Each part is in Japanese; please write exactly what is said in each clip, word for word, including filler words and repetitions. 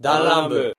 ダンラン部。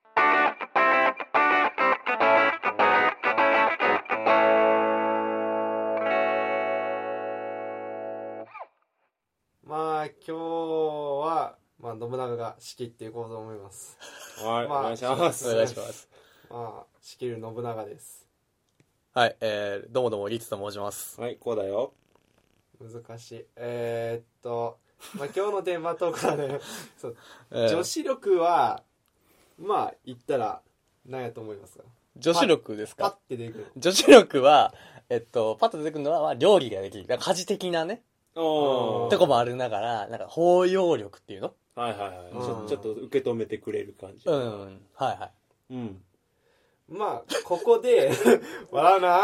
まあ今日は、まあ、信長が仕切っていこうと思います。 はい、まあ、お願いします。 お願いします。 まあ仕切る信長です。 はい、えー、どうもどうもリツと申します。 はい、こうだよ。 難しい。えー、っと、まあ今日のテーマトークはね、そう、えー、女子力はまあ言ったら何やと思いますか？ 女子力ですか？ パッて出てくる。 女子力はえっとパッと出てくるのは、まあ、料理ができる、家事的なね。 おとこもあるながら、なんか包容力っていうの？ はいはいはい、うん、ちょ、ちょっと受け止めてくれる感じ。 うん、はいはい。 うん。まあここで笑うな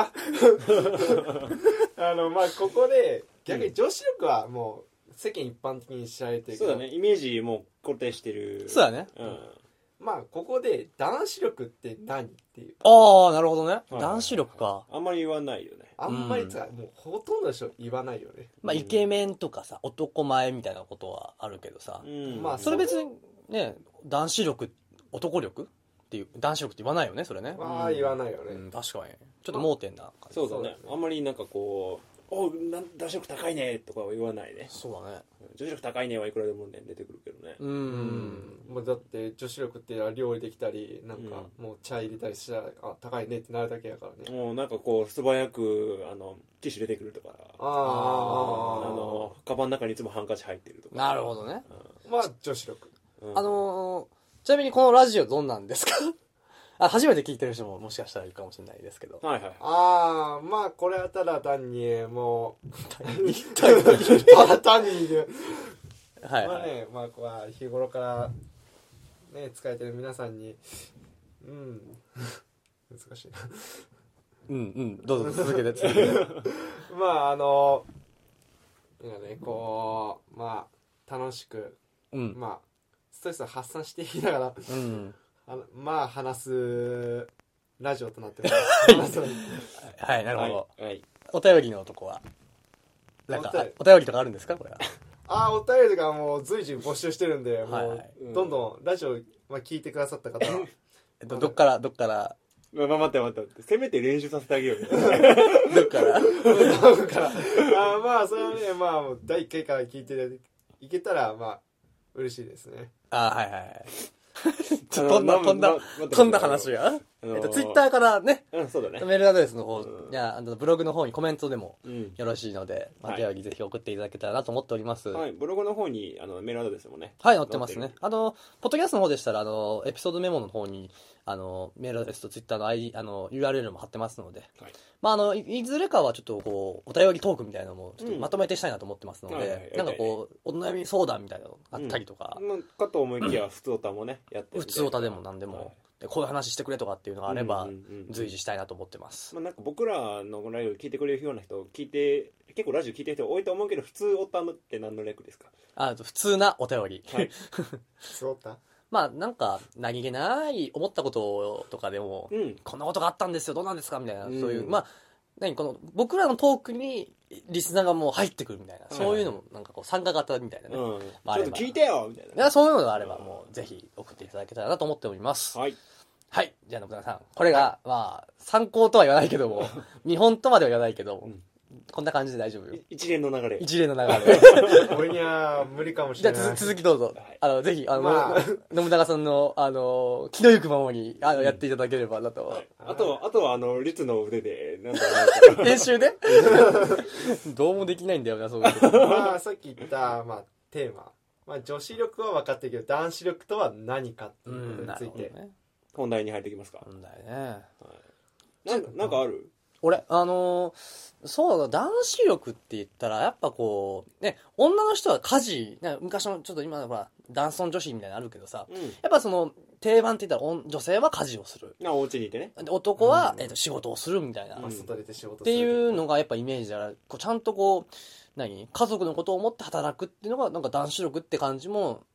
あのまあここで逆に女子力はもう世間一般的に知られてるけど、 そうだね、イメージもう固定してる。 そうだね。 うん。 まあここで男子力って何っていう。 ああ、なるほどね、 はいはい、 男子力か。 あんまり言わないよね。 あんまりつか、うん、もうほとんどの人言わないよね。 まあイケメンとかさ、男前みたいなことはあるけどさ、 うん、 まあそれ別にね、男子力、男力っていう男子力って言わないよね、それね。 まあ言わないよね。 うん、確かにちょっと盲点な感じ。 そうだね。あんまりなんかこう、お男子力高いねとかは言わないね。 そうだね。 女子力高いねはいくらでもね出てくるけどね。 うん。もうだって女子力って料理できたり、なんかもう茶入れたりしたら、あ、高いねってなるだけやからね。 もうなんかこう素早くあのティッシュ出てくるとか。ああ。あのカバンの中にいつもハンカチ入ってるとか。 なるほどね。 うん、まあ女子力。 うん、あのー、ちなみにこのラジオどんなんですか？あ、初めて聞いてる人ももしかしたらいるかもしれないですけど。 はいはい。 ああ、まあこれはただ単にもうただ単にで、はいはい、まあね、まあこう日頃からね使えてる皆さんに、うん難しいな。 うんうんどうぞ続けて続けて。 まああのなんかねこうまあ楽しく、うん、まあストレスを発散していきながら。うん、あのまあ話すラジオとなってますはい、なるほど、 はいはい、 お便りのとこはなんかお便りとかあるんですかこれは？ ああ、お便りとかもう随時募集してるんで、はいはい、もうどんどんラジオ、まあ、聞いてくださった方はえっとどっからどっからまあ、待って待って待ってせめて練習させてあげようよどっからどっからあまあそれはねまあだいいっかいから聞いていけたらまあ嬉しいですね。 あはいはい飛んだ飛んだ飛んだ話が、あのー、えっとツイッターからね、 うんそうだね、 メールアドレスの方、うん、いやあのブログの方にコメントでもよろしいので、うん、まあ、お便りぜひ送っていただけたらなと思っております。 はい、ブログの方にあのメールアドレスもね、 はい載ってますね。あのポッドキャストの方でしたらあのエピソードメモの方にあのメールアドレスとツイッターの アイディー あの ユーアールエル も貼ってますので、はい、まああの い, いずれかはちょっとこうお便りトークみたいなのもちょっとまとめてしたいなと思ってますので、うんはいはい、なんかこうお悩み相談みたいなのあったりとか、 うん、かと思いきや普通オタもねやってる普通オタでも何でも、はい、でこういう話してくれとかっていうのがあれば、うんうんうんうん、随時したいなと思ってます。 まあ、なんか僕らのラジオ聞いてくれるような人聞いて結構ラジオ聞いてる人多いと思うけど普通オタって何の略ですか？ あ普通なお便り、はい、 普通オタまあなんか何気ない思ったこととかでも、うん、こんなことがあったんですよどうなんですかみたいな、うん、そういうまあ何この僕らのトークにリスナーがもう入ってくるみたいな、はい、そういうのもなんかこう参加型みたいなね、うんまあ、 ちょっと聞いてよみたいな、 いやそういうのがあればもうぜひ送っていただけたらなと思っております。 はいはいじゃあ信長さんこれが、はい、まあ参考とは言わないけども見本とまでは言わないけども、うんこんな感じで大丈夫よ。 一連の流れ。 一連の流れ。 俺には無理かもしれない。 じゃあ続きどうぞ。あのぜひあの、まあ、信長さんのあの気のゆくままにあの、うん、やっていただければなと。 あとあとはあの律の腕でなんだろう編集でどうもできないんだよなそういう。 まあさっき言ったまあテーマ、まあ女子力は分かってるけど男子力とは何かっていうことについて、うんね、 本題に入ってきますか。 本題ね。 はい、なんなんかある？ 俺あのー、そうだ男子力って言ったらやっぱこうね女の人は家事昔のちょっと今のほら男尊女子みたいなのあるけどさ、うん、やっぱその定番って言ったら女性は家事をするお家にいてね男は、うんえー、と仕事をするみたいな、 うん、外出て仕事するっていうのがやっぱイメージであるこうちゃんとこう何家族のことを思って働くっていうのがなんか男子力って感じも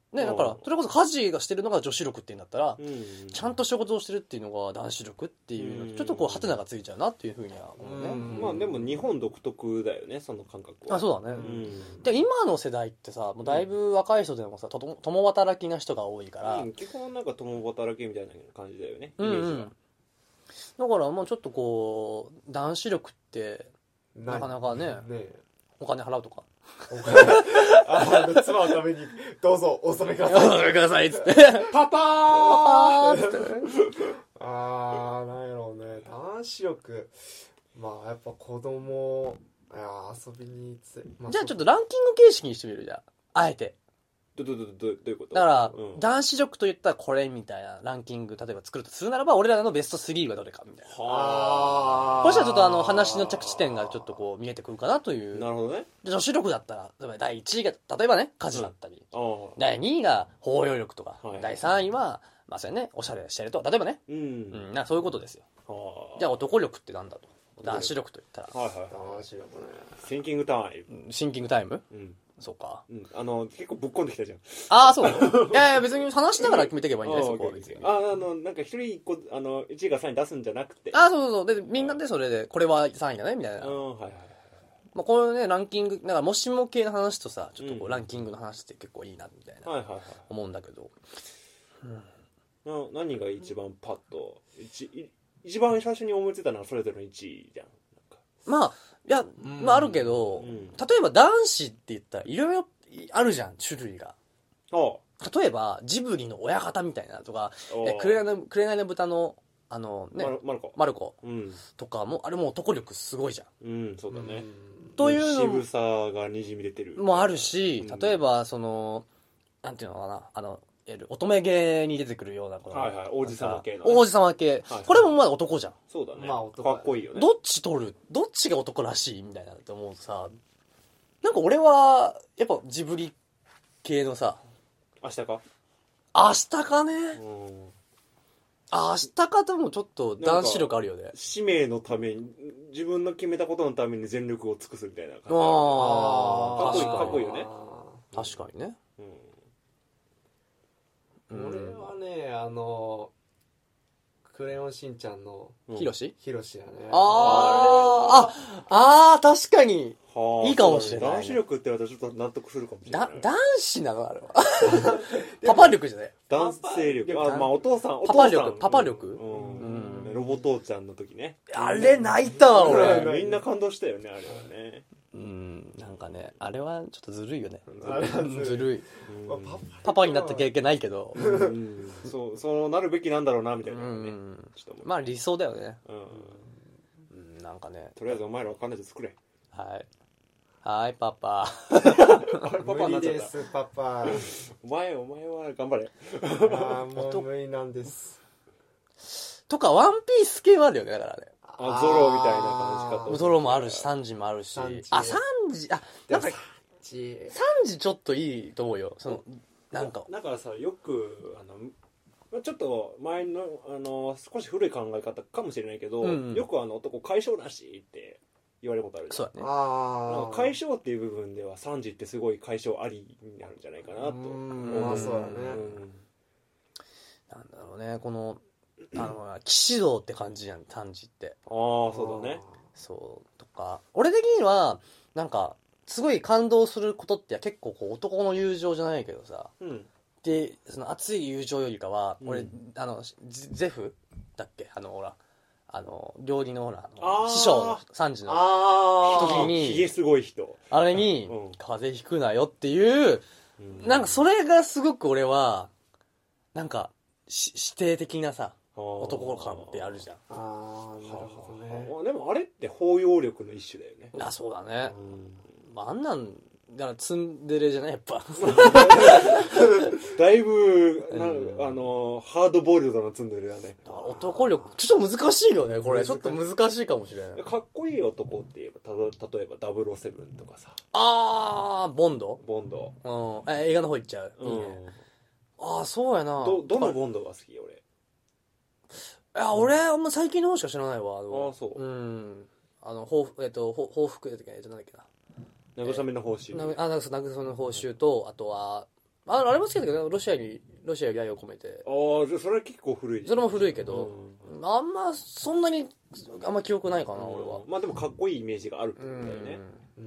ね、だからそれこそ家事がしてるのが女子力っていうんだったら、 うん、 ちゃんと仕事をしてるっていうのが男子力っていうの、ちょっとこうハテナがついちゃうなっていうふうには思うね。 うんまあでも日本独特だよね、その感覚は。 あ、そうだね。 うん、 で今の世代ってさ、もうだいぶ若い人でもさ、と共働きな人が多いから、 うん、基本なんか共働きみたいな感じだよね、イうんうん、 メージが。 だからもうちょっとこう男子力ってなかなかね、ねお金払うとか。 あの妻のためにどうぞお納めください。 お納めくださいっつって。 パパーっつって。あー、なんやろうね。男子力。まあやっぱ子供、いや遊びにつ、まあ、 じゃあちょっとランキング形式にしてみるじゃん。あえて。 どどどどどういうこと？ だから、 うん、 男子力と言ったらこれみたいなランキング例えば作るとするならば、俺らのベストスリーはどれかみたいな。はあ。こうしたらちょっとあの話の着地点がちょっとこう見えてくるかなという。 なるほどね。 女子力だったら、例えばだいいちいが例えばね家事だったり、うん、だいにいが包容力とか、はい、だいさんいはまあそうねおしゃれしてると、例えばね、うん、うん、なんかそういうことですよ。はあ。じゃあ男力ってなんだと。男子力と言ったら。はいはいはい。 男子力ね。 シンキングタイム。シンキングタイム？うん。そうか。 うん。あの、結構ぶっこんできたじゃん。 ああ、そう。いやいや、別に話しながら決めていけばいいんじゃないですか、別に。 あ、あの、なんか一人一個、あの、いちいがさんい出すんじゃなくて。 ああ、そうそうそう。で、みんなでそれで、これはさんいだね、みたいな。うん、はいはい。まあ、こういうね、ランキング、なんか、もしも系の話とさ、ちょっとこう、ランキングの話って結構いいな、みたいな。はいはいはい。思うんだけど。 うん。な、何が一番パッと、一、一番最初に思いついたのはそれぞれのいちいじゃん。 まあ、いや、まああるけど、例えば男子って言ったらいろいろあるじゃん、種類が。例えば、ジブリの親方みたいなとか、くれないの、くれないの豚の、あのね、 マルコ。 マルコとかも、あれも男力すごいじゃん。 うん、そうだね。 というの渋さがにじみ出てる。 もあるし、例えば、その、なんていうのかな、あの、乙女芸に出てくるようなこの、 はいはい、王子様系の、 ね、王子様系、はいはい、これもまだ男じゃん。 そうだね。まあ男かっこいいよね。 どっち取るどっちが男らしいみたいなって思うとさ、なんか俺はやっぱジブリ系のさ、 明日か明日かね、うん、明日かともちょっと男子力あるよね。 使命のために、自分の決めたことのために全力を尽くすみたいな感じ。ああ、かっこいい、かっこいいよね。 確かにね。うん俺はね、あのクレヨンしんちゃんのヒロシヒロシやね。 あーああー確かにいいかもしれない、ね、 男子力って言われたらちょっと納得するかもしれない。 だ男子なのあれはパパ力じゃない、 男性力。あ、まあお父さん、お父さんパパ力、パパ力、うんうんうん、ロボ父ちゃんの時ね。 あれ泣いたわ俺。 みんな感動したよね、あれはね。 うん、なんかね、あれはちょっとずるいよね。ずるい。パパになった経験ないけど、 うん、そう、そうなるべきなんだろうなみたいな、ね、うん、 まあ理想だよね。うん、なんかね。 とりあえずお前らは彼女作れ。 はい。はい、パパ。 無理です、パパ。 お前、お前は頑張れ。 ああ、もう無理なんです。 とか、ワンピース系もあるよね、だからね。 あ、ゾロみたいな感じかと。 ゾロもあるし、サンジもあるし。あ、サンジ、あ、なんか、サンジちょっといいと思うよ。その、なんか。 だからさ、よく、あの、ちょっと前の、あの、少し古い考え方かもしれないけど、うんうん、よくあの男、解消なしって言われることあるじゃん。 そうだね。 ああ。解消っていう部分では、サンジってすごい解消ありになるんじゃないかなと思う。 まあそうだね、うん。 なんだろうね、この、あの、騎士道って感じじゃん、サンジって。 ああ、そうだね。 そう、とか。俺的には、なんか、すごい感動することって結構こう男の友情じゃないけどさ、うん、でその熱い友情よりかは、うん、俺あのゼフだっけ、あのほらあの料理のほら師匠のサンジの時にひげすごい人あれに、うん、風邪ひくなよっていう、うん、なんかそれがすごく俺はなんかし指定的なさ男感ってあるじゃん。 ああ、なるほどね。 でもあれって包容力の一種だよね。 あ、そうだね。うんあんなんだからツンデレじゃないやっぱだいぶな、うん、あのハードボイルドなツンデレだね。 男力ちょっと難しいよねこれ。ちょっと難しいかもしれない。 かっこいい男って言えばた例えばダブルオーセブンとかさあーボンドボンド、 うん、映画の方行っちゃう、うん、いいね。ああそうやな。 どどのボンドが好き俺。いや俺あんま最近の方しか知らないわ。ああそう。 うんあの報復えっと報復えっとなんだっけな慰めの報酬。 あ、なんか慰めの報酬と、あとは、 ああれも好きだけどロシアにロシアに愛を込めてああじゃあそれは結構古いそれも古いけど、 うん、 あんまそんなにあんま記憶ないかな、うん、俺は。 まあでもかっこいいイメージがあるってことだよね。 うん、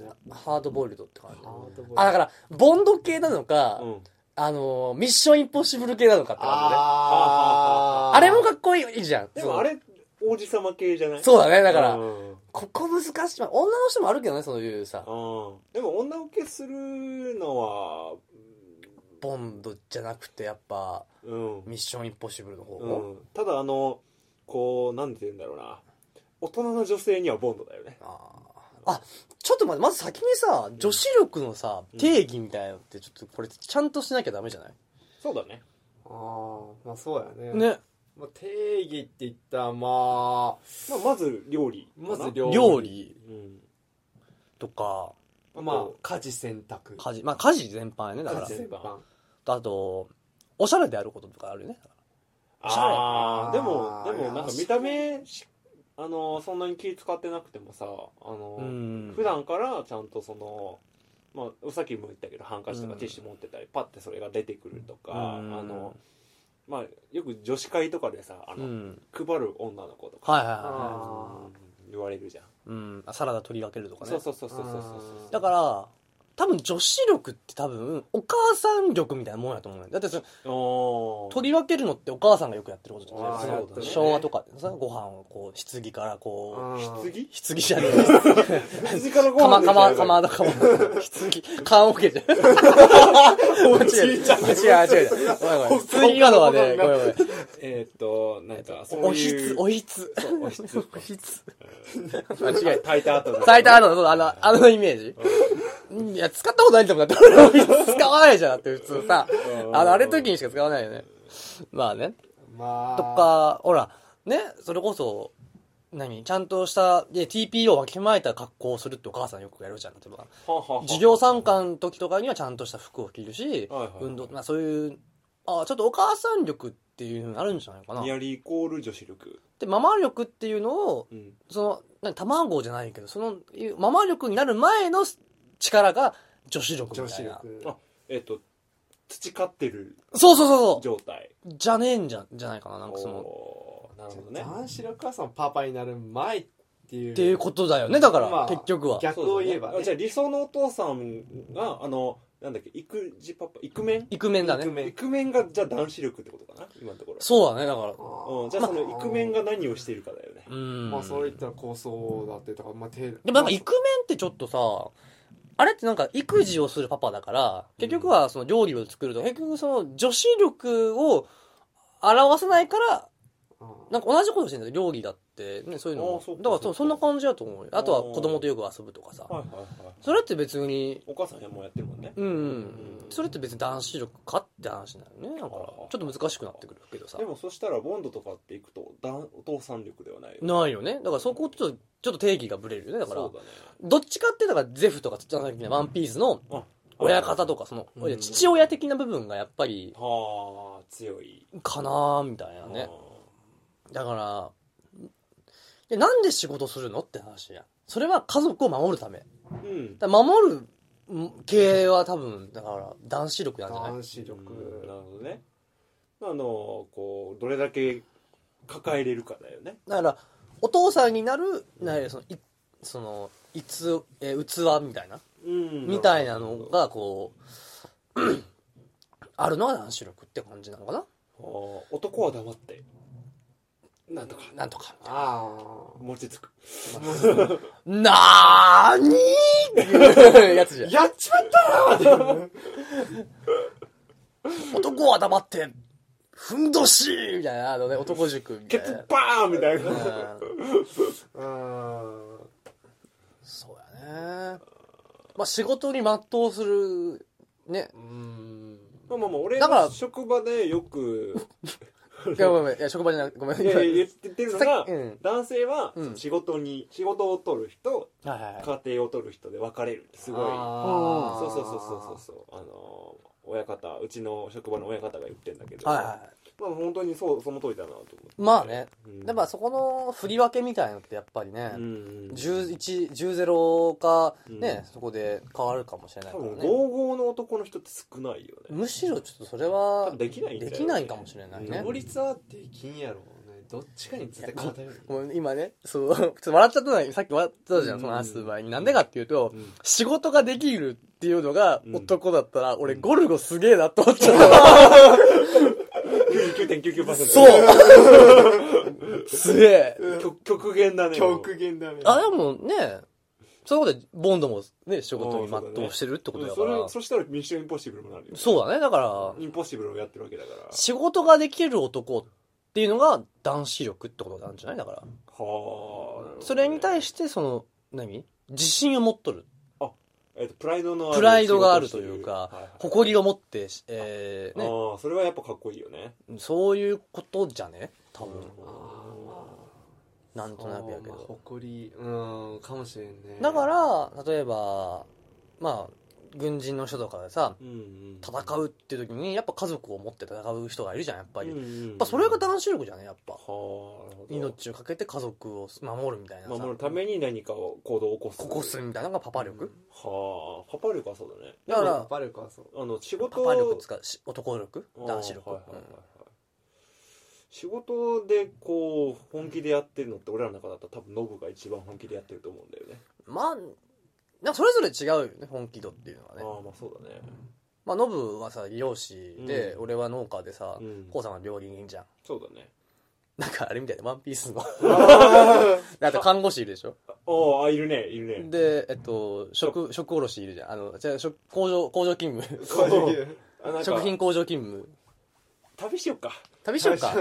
ハードボイルドって感じ。あだからボンド系なのか、うん、あのミッションインポッシブル系なのかって感じね。ああれもかっこいいじゃん。 でもあれ王子様系じゃない？ そうだね。だから、うん、ここ難しい。女の人もあるけどね、そういうさ。 うん、でも女受けするのはボンドじゃなくてやっぱ、うん、ミッションインポッシブルの方、 うん、ただあのこうなんて言うんだろうな、大人の女性にはボンドだよね。 ああちょっと待って、まず先にさ女子力のさ、うん、定義みたいなのってちょっとこれちゃんとしなきゃダメじゃない？ そうだね。 ああまあそうやね。 ね。 まあ、定義って言ったらまあ、まあ、まず料理まず料理料理、うん、とかまあ家事洗濯家事まあ家事全般やね。だから家事全般あとおしゃれであることとかあるよね。 おしゃれあでもでもなんか見た目あのそんなに気使ってなくてもさあの、うん、普段からちゃんとそのまあさっきも言ったけどハンカチとかティッシュ持ってたり、うん、パッてそれが出てくるとか、うん、あのまあよく女子会とかでさあの、うん、配る女の子とか、 はいはいはい、 うん、言われるじゃん、 うん、サラダ取り分けるとかね。 そうそうそうそうそうそうだから多分女子力って多分お母さん力みたいなもんやと思うよ。だってその取り分けるのってお母さんがよくやってることじゃないですか、ね、昭和とかでさご飯をこう棺からこう棺棺じゃねえ棺からご飯かまかまだかま棺棺桶じゃん間違え違う違う違うごめんごめん棺今のはねごめんごめんえーっとなんかおひつおひつおひつおひつ間違え炊いた後の炊いた後のあのあのイメージいや、使ったことないんだもんだって、俺は使わないじゃん、だって普通さ。あの、あれ時にしか使わないよね。まあね。まあ。とか、ほら、ね、それこそ、何ちゃんとした、で、ティーピーオー をわきまえた格好をするってお母さんよくやるじゃん、例えば。授業参観の時とかにはちゃんとした服を着るし、運動、まあそういう、あちょっとお母さん力っていうのあるんじゃないかな。 ニアリーイコール女子力。 で、ママ力っていうのを、うん、その、卵じゃないけど、その、ママ力になる前の、力が女子力みたいな。 あ、えっ、ー、と培ってるそうそうそうそう状態じゃねえんじゃじゃないかな。なんかそのなるほどね。男子力はそのパパになる前っていうっていうことだよね。だから、まあ、結局は逆を言えば、ね、 じゃあ理想のお父さんがあのなんだっけ育児パパイクメンイクメンだね。 イクメンがじゃあ男子力ってことかな今のところ。 そうだね。だから、 うん、じゃあそのイクメンが何をしているかだよね。 うん。まあそういった構想だってとかまあでもなんかイクメンってちょっとさ。あれってなんか育児をするパパだから結局はその料理を作ると結局その女子力を表さないからなんか同じことしてるんだよ料理だってねそういうのだからそんな感じだと思うよ。あとは子供とよく遊ぶとかさ、はいはいはい、それって別にお母さんもやってるもんね。 うん、うん、それって別に男子力かって話なのね。だからちょっと難しくなってくるけどさ。 でもそしたらボンドとかっていくとお父さん力ではないよね。ないよね。だからそこちょっとちょっと定義がブレるよね。だからそうだね。どっちかっていうとゼフとかワンピースの親方とかその、うん、父親的な部分がやっぱりはあ強いかなーみたいなね。だからでなんで仕事するのって話や。それは家族を守るため。うん、だ守る系は多分だから男子力なんじゃない？ 男子力、 うん、なるほどね。あのこうどれだけ抱えれるかだよね。 だからお父さんになるなるそのいそのいつえ器みたいな、うん、みたいなのがこうあるのが男子力って感じなのかな。 男は黙ってなんとかなんとかああ餅つくなーにーっていうやつじゃん。 やっちまったー男は黙ってふんどしみたいなあのね男塾みたいなケツバーンみたいなうんそうやね。まあ仕事に全うするねうんまあまあまあ俺の職場でよくいやごめんいや職場じゃなくごめんいやいや言ってるのが、うん、男性は仕事に、うん、仕事を取る人、はいはいはい、家庭を取る人で分かれるってすごいそうそうそうそうそうそうあの親方うちの職場の親方が言ってるんだけど、はいはい、 まあ本当にそうその通りだなと思って。 まあね、 うん、 やっぱそこの振り分けみたいなのってやっぱりね、うん、じゅういち、じゅうゼロかね、うん、そこで変わるかもしれないからね。 多分ごじゅうごの男の人って少ないよね。 むしろちょっとそれはできないんだよね。 できないかもしれないね。 法律はできんやろうね。どっちかに絶対偏る。 もう今ね、そう、ちょっと笑っちゃったのに、さっき笑ったじゃん、その話す前に。なんでかっていうと、うん、仕事ができるっていうのが男だったら、うん、俺ゴルゴすげえなって思っちゃう。 きゅうじゅうきゅうてんきゅうきゅうパーセントそうすげえ極限だね。 極限だね。 あ、でもね、そういうことでボンドもね、仕事に全うしてるってことだから。 それ、そしたらミッションインポッシブルもなるよね。 そうだね、だから。 インポッシブルをやってるわけだから。 仕事ができる男っていうのが男子力ってことなんじゃないだから。はあ、 ね。それに対して、その、何自信を持っとる。 あ、えっと、プライドのある。 プライドがあるというか、はいはい、誇りを持って、えー、ね。 ああ、それはやっぱかっこいいよね。 そういうことじゃね多分。なんとなくやけど、まあ、 誇りうんかもしれんね。 だから例えばまあ軍人の人とかでさ、うんうん、戦うっていう時にやっぱ家族を持って戦う人がいるじゃんやっぱり、うんうんうん、やっぱそれが男子力じゃねやっぱ、はあ、命をかけて家族を守るみたいなさ、 守るために何かを行動を起こす起こすみたいなのがパパ力、うん、 はあ、パパ力はそうだね。 だからパパ力はそうあの仕事パパ力つか男力男子力、はいはいはいはい、うん、 仕事でこう本気でやってるのって俺らの中だったら多分ノブが一番本気でやってると思うんだよね。 まあなんかそれぞれ違うよね本気度っていうのはね。 ああまあそうだね。 まあノブはさ漁師で、うん、俺は農家でさ、 うん、 コウさんは料理人じゃん。 そうだね。 なんかあれみたいなワンピースのだって看護師いるでしょ。 ああいるねいるね。 でえっと食食卸いるじゃん。あのじゃあ食工場工場勤務工場食品工場勤務。 旅しよっか旅しよっか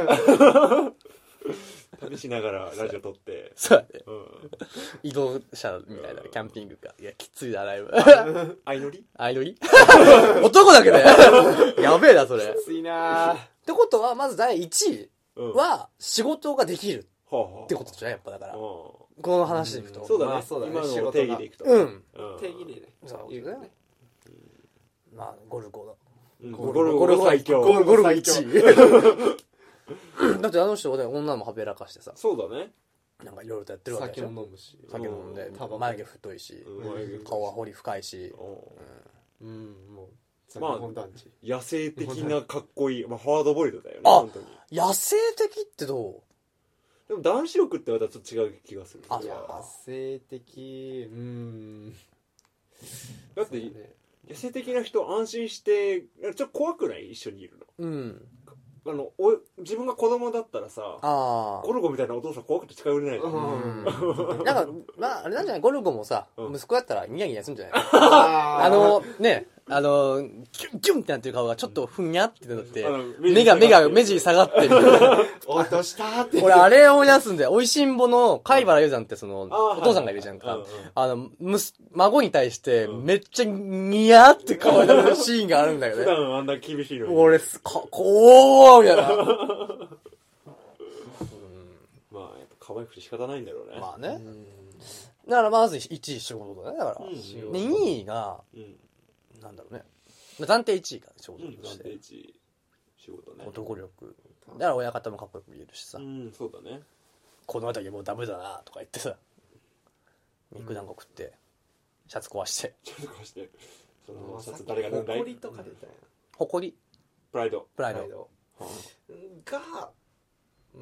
旅しながらラジオ撮ってそうだね、うん、移動車みたいなキャンピングかいやきついなライブ相乗り相乗り男だけだよやべえなそれきついなってことはまずだいいちいは仕事ができるってことじゃんやっぱだから、うん、この話でいくと、 うん、そうだね、まあ、 そうだね今の定義でいくと、 うん、 定義でねそういうね、うん、まあゴルゴだゴルゴルゴ最強ゴルゴルゴいちいだってあの人はね女もはべらかしてさそうだねなんかいろいろとやってるわけでしょ。 酒も飲むし酒飲んで、うん、眉毛太いし、うん、顔は彫り深いしうん、うん、もうまあ野生的なかっこいい、まあ、ハードボイルドだよねあ本当に野生的ってどうでも男子力って言われたらちょっと違う気がする。 あ野生的うんだって、ね、野生的な人安心してちょっと怖くない一緒にいるの。うんあのお自分が子供だったらさあゴルゴみたいなお父さん怖くて近寄れないじゃん、 うん、なんかまああれなんじゃないゴルゴもさ、うん、息子やったらニヤニヤするんじゃないあ, あのねあのキュンキュンってなってる顔がちょっとふにゃってなって、うん、目が目が目尻下がってる落としたって俺あれを思い出すんだよ。おいしんぼの貝原雄山ってそのお父さんがいるじゃんか、はいはい、あのむす孫に対してめっちゃニヤって顔になるシーンがあるんだよね。 普段あんな厳しいのに俺かこうみたいな、うん、まあやっぱ可愛くて仕方ないんだろうね。 まあね、うん、だからまずいちい仕事だねだから、うん、でにいが、うんなんだろうね。暫定いちいか仕事として。 暫定いちい仕事ね。 男力。だから親方もかっこよく見えるしさ。 うん、そうだね。 この辺りもうダメだなとか言ってさ。肉団子食って、シャツ壊して。 シャツ壊して。そのシャツ誰が脱んだい？ 誇りとか出たやん。 誇り。 プライド。 プライド。 が、うん、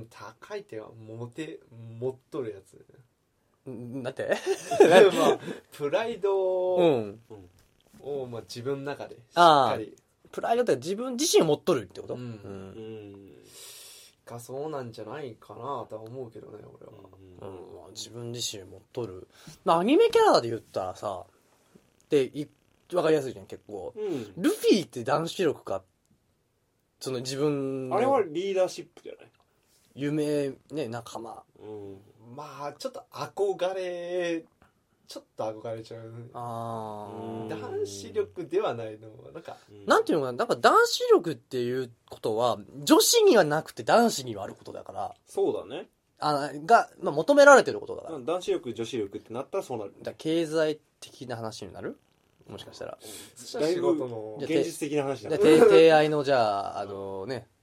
高い手は持て、持っとるやつ。 だってまあ、プライドを、うんをまあ自分の中でしっかりプライドって自分自身を持っとるってこと、うんうんうん、がそうなんじゃないかなとは思うけどね俺は、 うんうんまあ、自分自身を持っとる、まあ、アニメキャラで言ったらさで分かりやすいじゃん結構、うん、ルフィって男子力かその自分のあれはリーダーシップじゃない夢ね仲間、 うん、まあちょっと憧れちょっと憧れちゃう。ああ。男子力ではないの。なんか、 なんていうのかな、なんか男子力っていうことは、女子にはなくて男子にはあることだから。 そうだね。 あが、まあ、求められてることだから。 男子力、女子力ってなったらそうなる。 だ経済的な話になるもしかしたら。 だいぶ現実的な話だね。 提愛のじゃあ、あのね、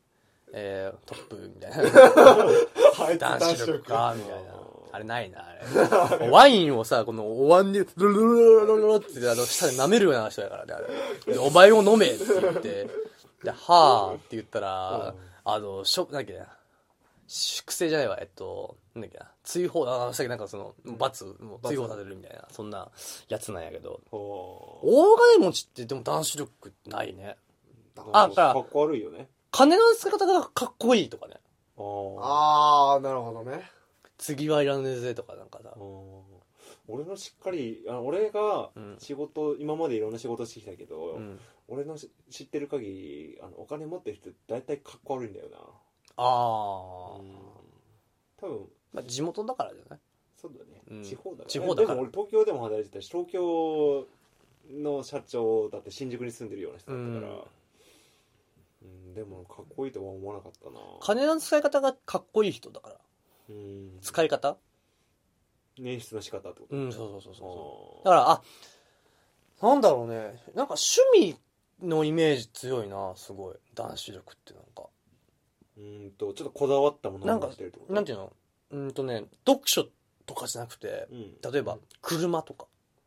えー、トップみたいな男子力かみたいなあれないなあれワインをさこのお椀でルルルルルルルってあの舌で舐めるような人だからねあれでお前を飲めって言ってではーって言ったらあのしょなんだっけな粛清じゃないわえっとなんだっけな追放あさっきなんかその罰も追放されるみたいなそんなやつなんやけど大金持ちってでも男子力ないねあかっこ悪いよね金の使い方がかっこいいとかねああなるほどね次はいらねえぜとかなんかさ俺のしっかりあ俺が仕事、うん、今までいろんな仕事してきたけど、うん、俺の知ってる限りあのお金持ってる人大体かっこ悪いんだよなああ、うん、多分、 まあ、地元だからじゃないそうだね、うん、地方だから地方だからでも俺東京でも働いてたし東京の社長だって新宿に住んでるような人だったから、うんうん、でもかっこいいとは思わなかったな金の使い方がかっこいい人だからうん使い方捻出の仕方ってことうんそうそうそうそうだからあなんだろうねなんか趣味のイメージ強いなすごい男子力ってなんかうんとちょっとこだわったものをしてるってことなんかなんていうのうんとね読書とかじゃなくて、うん、例えば車とか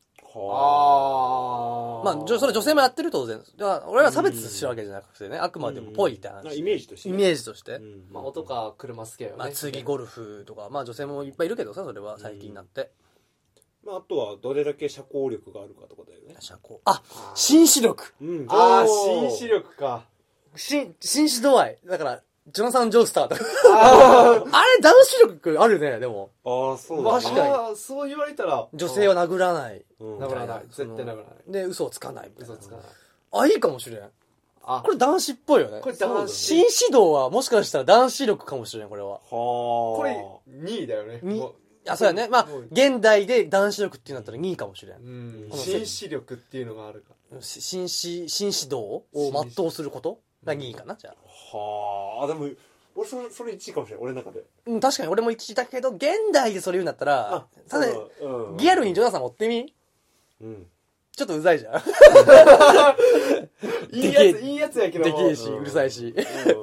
はあまあそれ女性もやってる当然だから俺は差別してるわけじゃなくてね、うん、あくまでもぽいって話、 うん、イメージとして、 ね、イメージとして、 うんまあ、男か車好きよね、 まあ、次ゴルフとかまあ女性もいっぱいいるけどさそれは最近になって、 うんまあ、あとはどれだけ社交力があるかとかだよね社交あ紳士力、 うん、ああ紳士力か紳士度合いだからジョナサン・ジョースターとかあれ男子力あるねでもああそうだ、ね、 確かにそう言われたら女性は殴らない、 うん、殴らない絶対殴らないで嘘をつかないみたいな嘘つかないあいいかもしれんあこれ男子っぽいよねこれ男子紳士道はもしかしたら男子力かもしれんこれははこれにいだよねにあそうやねまあ現代で男子力っていうんだったらにいかもしれん、うん、 紳士力っていうのがあるか紳士紳士道を全うすることがにいかなじゃあはあでも俺それそれいちいかもしれない俺の中でうん確かに俺もいちいだけど現代でそれ言うんだったらただ、うん、リアルにジョナサン持ってみうんちょっとうざいじゃんいいやついいやつやけどできえしうるさいし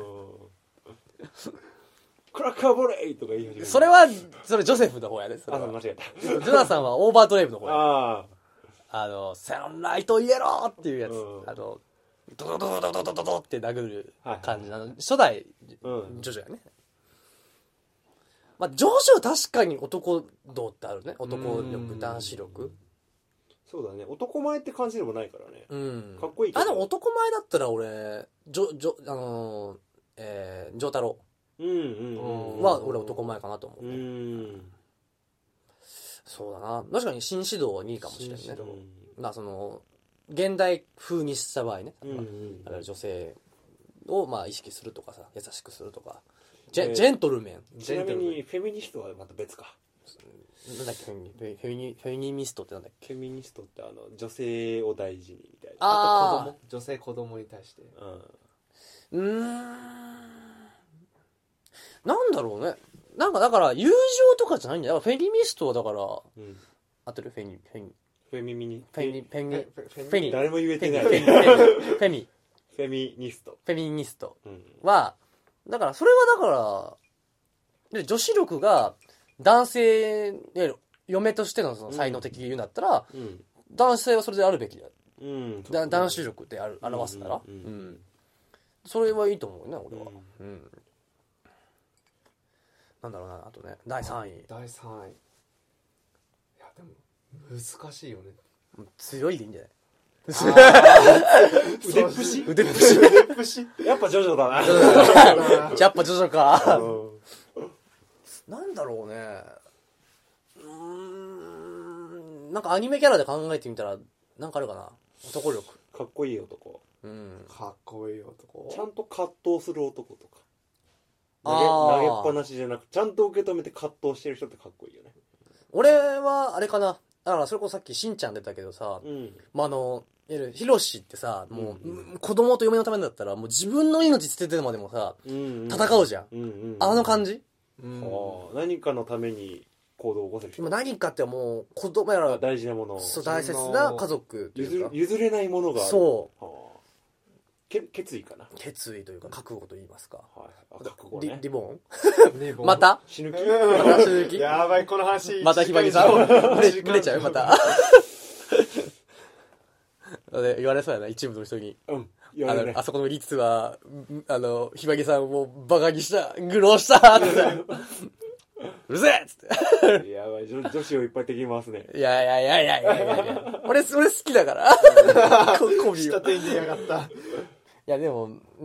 クラッカーボレーとか言い始めるそれはそれジョセフの方やで、ね、 あ間違えたジョナサンはオーバードライブの方やああのサンライトイエローっていうやつ、うん、あのドドドドドドドドって殴る感じなの、はいはい、初代ジョジョやね、うん、まあジョジョ確かに男道ってあるね男力男子力そうだね男前って感じでもないからね、うん、かっこいいけどあでも男前だったら俺ジョジョあのー、えー、ジョータロうんうんうんは俺男前かなと思う、ね、うんそうだな確かに新指導はにいかもしれないねまあその現代風にした場合ね、うんうん、だから女性をまあ意識するとかさ優しくするとかジ ェ,、えー、ジェントルメンちなみにフェミニストはまた別かなんだっけフェミフェミフェミニストってなんだっけフェミニストってあの女性を大事にみたいなああと子供女性子供に対してうんうーんなんだろうねなんかだから友情とかじゃないんだよフェミニストはだから、うん、合ってるフェミフェミフェミミニフェミフェミフェミ誰も言えてないフェミフェミフェミニストフェミニストは、うん、だからそれはだからで女子力が男性で嫁としてのその才能的に言うんだったら、うん、男性はそれであるべきだ、うん、だ男子力である表すなら、うんうんうん、それはいいと思うね俺は、うんうん、なんだろうなあとねだいさんいだいさんいいやでも難しいよね強いでいいんじゃない腕っぷし腕っぷし腕っぷしやっぱジョジョだなやっぱジョジョかなんだろうねうーんなんかアニメキャラで考えてみたらなんかあるかな男力かっこいい男、 うん、かっこいい男ちゃんと葛藤する男とか投げ、投げっぱなしじゃなくちゃんと受け止めて葛藤してる人ってかっこいいよね俺はあれかなだからそれこそさっきしんちゃん出たけどさ、うん、まああのヒロシってさもう、うん、子供と嫁のためだったらもう自分の命捨ててまでもさ、うんうん、戦うじゃん、うんうんうん、あの感じ、 うん、何かのために行動を起こせる人何かってもう子供やら大事なものそう大切な家族譲、譲れないものがあるそうけ決意かな。 決意というか覚悟と言いますか。 はい。あ、覚悟ね。 リリボンリボンまた死ぬ気。 また死ぬ気やばい、この話。 またひばりさんブレブレちゃうまた。で言われそうやな、一部の人に。 うん。言あわれるね。 の、あそこの律は、んあの、ひばりさんをバカにした、愚弄したって。うるせえっつって。 やばい、女女子をいっぱい敵に回すね。 いやいやいやいやいやいやいや。俺、俺好きだから。ココビ下を。 手にやがった。 いや、でも、うん、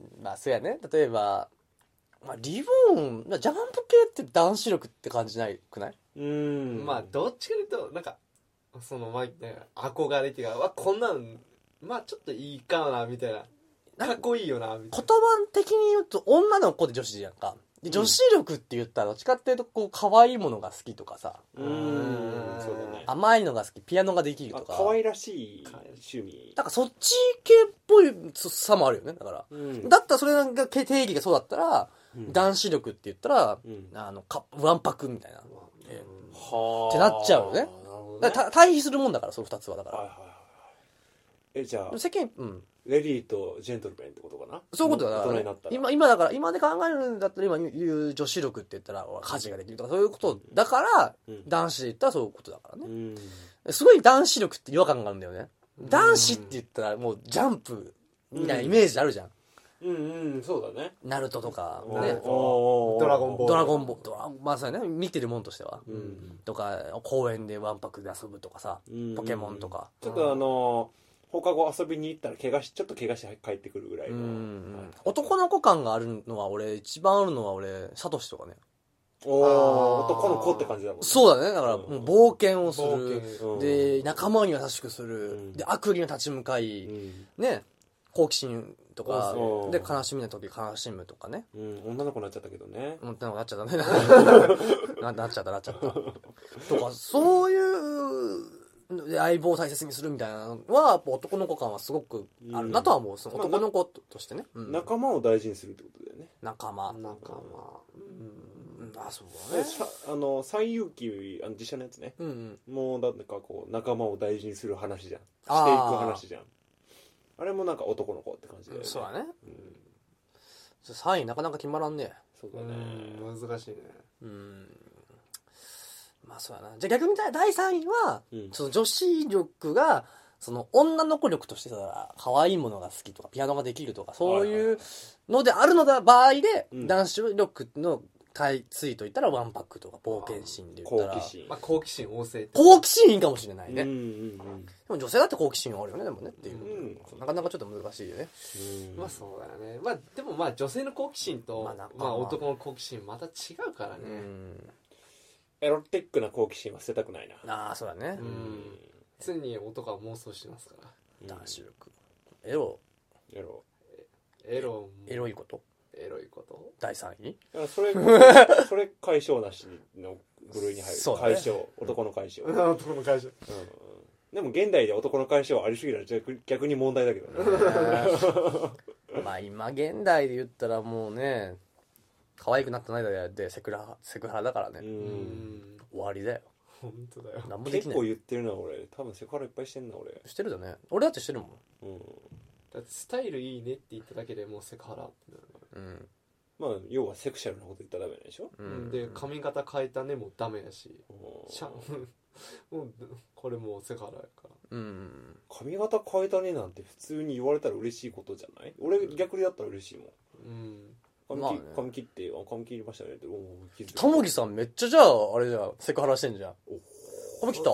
まあ、そうやね。例えば、まあ、リボン、ジャンプ系って男子力って感じないくない？ うーん。 まあ、どっちかというと、なんか、その、まあ、憧れっていうか、わ、こんなん、まあ、ちょっといいかな、みたいな。かっこいいよな、みたい言葉的に言うと、女の子で女子じゃんか。で女子力って言ったらどっちかっていうとこう可愛いものが好きとかさ、 うーん。そうだね。 甘いのが好き、ピアノができるあ、 とか、 可愛らしい趣味。 なんかそっち系っぽいさもあるよね。だから、 うん。 だったらそれが定義がそうだったら、 うん男子力って言ったら、 うんあのかわんぱくみたいな、えはあ。 ってなっちゃうよねなるほどね。 だからた対比するもんだから、その二つはだから、 はいはいはい。え、じゃあ、 世間、うん、 レディーとジェントルメンってことかな。 そういうことだから、ね大人になった、ら。 今今だから今で考えるんだったら今言う女子力って言ったら家事ができるとかそういうことだから、 うん男子で言ったらそういうことだからね、 うん。 すごい男子力って違和感があるんだよね。男子って言ったらもうジャンプみたいなイメージあるじゃん。 うんうん、そうだね。 ナルトとかおね、 おードラゴンボールドラゴンボールとか、まあそうやね、見てるもんとしては。 うん。 とか、公園でわんぱくで遊ぶとかさ、 うんポケモンとか。 ちょっとあのー、放課後遊びに行ったら怪我し、ちょっと怪我して帰ってくるぐらいうの。 んはい。 男の子感があるのは俺、一番あるのは俺、サトシとかね。 おー、 あー男の子って感じだもんね。 そうだね。だから、もう冒険をす冒る。 険うんで、仲間に優しくする。 うんで、悪には立ち向かい、 うん。 ね、好奇心とかそう、 で、悲しみの時悲しむとかね。 うん、女の子になっちゃったけどね。 うん、なっちゃったね。ななっちゃった、なっちゃった。とか、そういう、で相棒を大切にするみたいなのは、やっぱ男の子感はすごくあるなとは思う。その男の子としてね。うん仲間を大事にするってことだよね。 仲間。 仲間。 うん、あ、そうだでね。 さあの、西遊記、あの実写のやつね。 うんうん。 もうなんかこう、仲間を大事にする話じゃん。していくあー話じゃん。あれもなんか男の子って感じだよね。 そうだね。 うん。 さんいなかなか決まらんね。 そうだね。 うん、難しいね。 うん。まあそうやな。じゃあ逆にだいさんいは、 うんその女子力が、その女の子力としてさ、可愛いものが好きとか、ピアノができるとか、そういうのであるのだ場合で、 うん男子力の対対といったらワンパックとか冒険心で言ったら、 好奇心。 まあ、好奇心旺盛って。 好奇心いいかもしれないね。 うんうんでも女性だって好奇心はあるよね、でもねっていう。 うんなかなかちょっと難しいよね。 うん。 まあそうだよね。まあでもまあ女性の好奇心と、 まあまあ、 仲間男の好奇心また違うからね。 うん。 エロティックな好奇心は捨てたくないな。 ああ、そうだねう。ん。常に男は妄想してますから。 男子力。エロ、 エロ。 エロも、 エロいことエロいことだいさんいだからそれ、それ解消なしの部類に入る。 そうだね解消。男の解消。うん。 男の会社。 でも現代で男の解消はありすぎたら逆逆に問題だけどね。 まあ今現代で言ったらもうね、可愛くなったないだでセクラセクハラだからね、 う。 うんん。 終わりだよ。 本当だよ。 なんもできない結構言ってるな俺。多分セクハラいっぱいしてんな俺。 してるよね。俺だってしてるもん。 うん。 だってスタイルいいねって言っただけでもうセクハラってなる。 うん。 まあ要はセクシャルなこと言ったらダメなんでしょ。 うん、 で髪型変えたねもダメやし、 うんシャンもうこれもうセクハラやから。 うん。 髪型変えたねなんて普通に言われたら嬉しいことじゃない？俺逆にだったら嬉しいもん。 うん。 髪,、 まあね髪切ってあ髪切りましたねっておお気づいたたもぎさんめっちゃじゃああれじゃんセクハラしてんじゃん。髪切った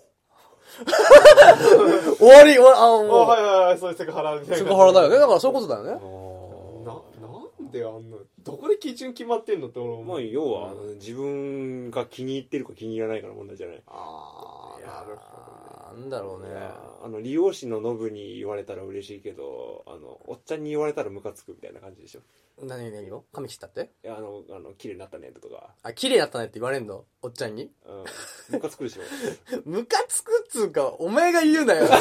終わり終わりああ、 もはいはいはい、そういうセクハラみたいうな。 セクハラだよね。だからそういうことだよね。 あな、なんであんな、どこで基準決まってんのって俺思う。 ーまあ要は、あの自分が気に入ってるか気に入らないかの問題じゃない。 あー、なるほなんだろうねい。やあの理容師のノブに言われたら嬉しいけど、あのおっちゃんに言われたらムカつくみたいな感じでしょ。 何何を髪切ったって？ いやあのあの綺麗になったねとか、 あ、綺麗だったねって言われんのおっちゃんに？ うん、ムカつくでしょ。 ムカつくっつうか、お前が言うなよ。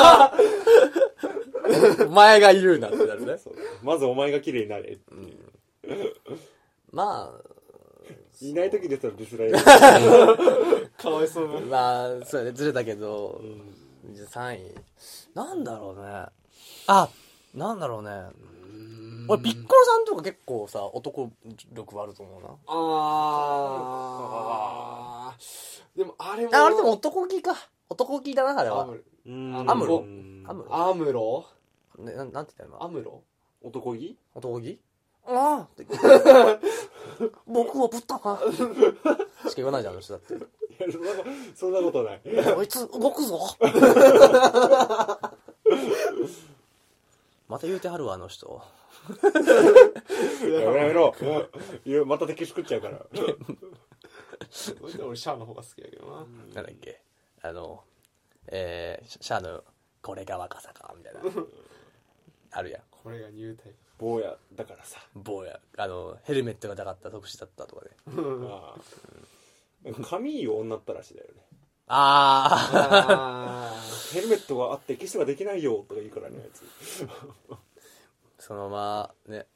お前が言うなってなるね。 そうまずお前が綺麗になれっていう、 まいない時でしたらディスられる。 ど。かわいそうな。 あ、まあ、そうやね、ずれたけど、 うんじゃあさんい。なんだろうね。あ、 なんだろうね。俺ピッコロさんとか結構さ男力あると思うな。 あーでもあれもああれでも男気か。男気だなあれは。 アムアムロアムロアムロね、ななんて言ったのアムロ男気男気ああ僕をぶったかしか言わないじゃんあの人だって。 いやそんなことない。 こいつ動くぞまた言うてはるわあの人。 やめろやめろ。いやまた敵作っちゃうから。 俺シャアの方が好きやけどな。 なんだっけあのえー、シャアのこれが若さかみたいなあるやん。 これがニュータイプ坊やだからさ。 坊やあのヘルメットがなかった特殊だったとかで、 ああ髪いい女ったらしいだよね。 ああヘルメットがあってキスができないよとか言うからねあいつ。 そのままね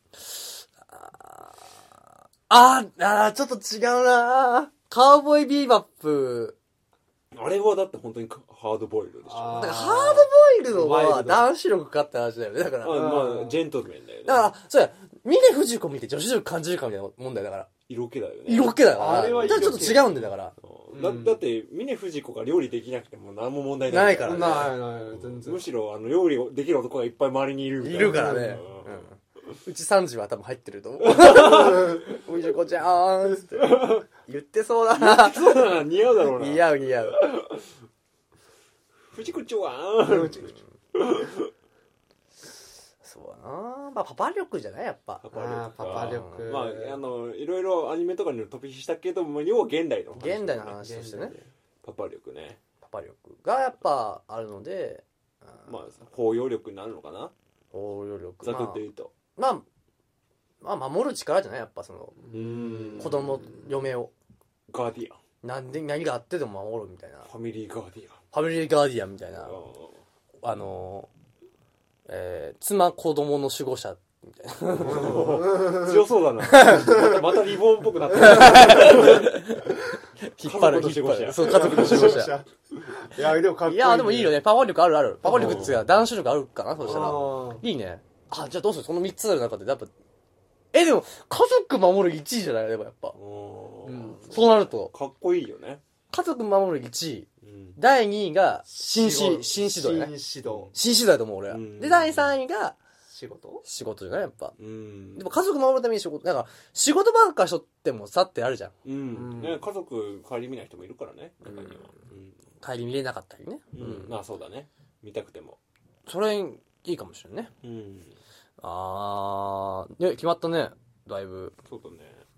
あーあーちょっと違うな。カウボーイビーバップあれはだって本当にハードボイルドでしょ。 だからハードボイルドは男子力かって話だよね。だからまあ、まあ、ジェントルメンだよね。 だからそうや峰不二子見て女子力感じるかみたいなもんだよ。だから色気だよね。 色気だよ。 あれは色気ちょっと違うんだよ。だからだ, だって峰不二子が料理できなくても何も問題ないないからね。 ないない全然むしろあの料理をできる男がいっぱい周りにいるみたいな。 いるからね、うん、うちさんじは多分入ってると思う。ふじこちゃーんっつって言ってそうだな。 そうだな、似合うだろうな。 似合う似合う。 藤子ちょわーん。 そうだな。まあパパ力じゃないやっぱ。 パパ力パパ力まああのいろいろアニメとかに飛び火したけども、要は現代の話、 現代の話としてね。 パパ力ね。 パパ力がやっぱあるので、 まあ包容力になるのかな。 包容力。 ざっと言うと。 まあ、まあ、まあ守る力じゃないやっぱそのうん子供嫁をガーディアン。 なんで何があってでも守るみたいな。 ファミリーガーディアン。 ファミリーガーディアンみたいな。あのえー、妻子供の守護者みたいな。 強そうだな。またまたリボンっぽくなってる。 引っ張る引っ張る。そう、家族の守護者。 いやでもかっこいい、ね、 いやでもいいよね。パワー力あるある。パワー力っていうか男子力あるかな。そしたらいいね。あ、じゃあどうするそのみっつの中でやっぱえでも家族守るいちいじゃないでもやっぱ、うん、そうなるとかっこいいよね。 家族守るいちい、うん、だいにいが新指新指導ね。 新指導新指導だと思う俺は、うん、でだいさんいが仕事仕事じゃないやっぱ、 うん、 でも家族守るために仕事だから仕事ばっかしとってもさってあるじゃん、 うんうんね、家族顧みない人もいるからね中には、 うん、顧みれなかったりね、 うんうん、まあそうだね見たくてもそれいいかもしれんね、うん、あーいや決まったねだいぶそうだね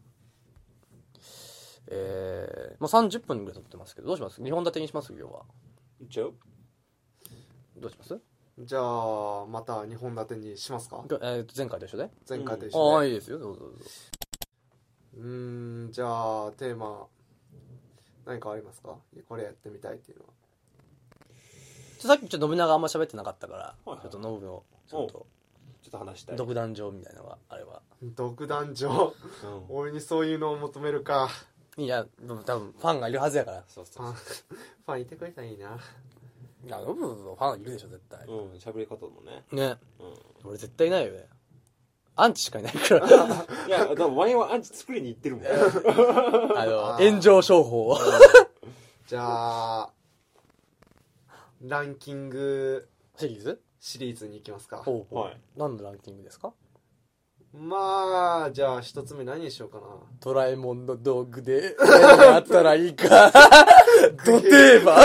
えー、もうさんじゅっぷんぐらい撮ってますけどどうしますにほん立てにします今日はいっちゃうどうしますじゃあまたにほん立てにしますか、 えー、前回と一緒で前回と一緒で、 うん、ああいいですよどうぞどうぞうーんじゃあテーマ何かありますかこれやってみたいっていうのはさっきちょっと信長あんま喋ってなかったから、はいはい、ちょっと信をちょっとちょっと話したい独壇場みたいなのがあれば独壇場、うん、俺にそういうのを求めるかいや多分ファンがいるはずやからそうそうそうファンいてくれたらいいないやノブファンいるでしょ絶対うん喋り方もねね、うん、俺絶対いないよねアンチしかいないからいやでも前はアンチ作りに行ってるもんあの炎上商法じゃあランキングシリーズシリーズに行きますかほうほう、はい、何のランキングですかまあじゃあ一つ目何にしようかなドラえもんの道具で何があったらいいかドテーマ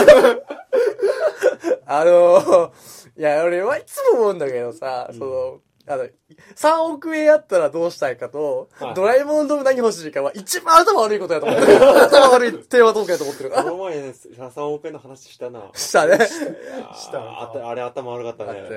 あのいや俺はいつも思うんだけどさ、うん、そのあのさんおくえんあったらどうしたいかと、はい、ドラえもんの道具何欲しいかは一番頭悪いことやと思ってる頭悪いテーマトークやと思ってるこの前ねさんおくえんの話したなしたねしたあ, あれ頭悪かったね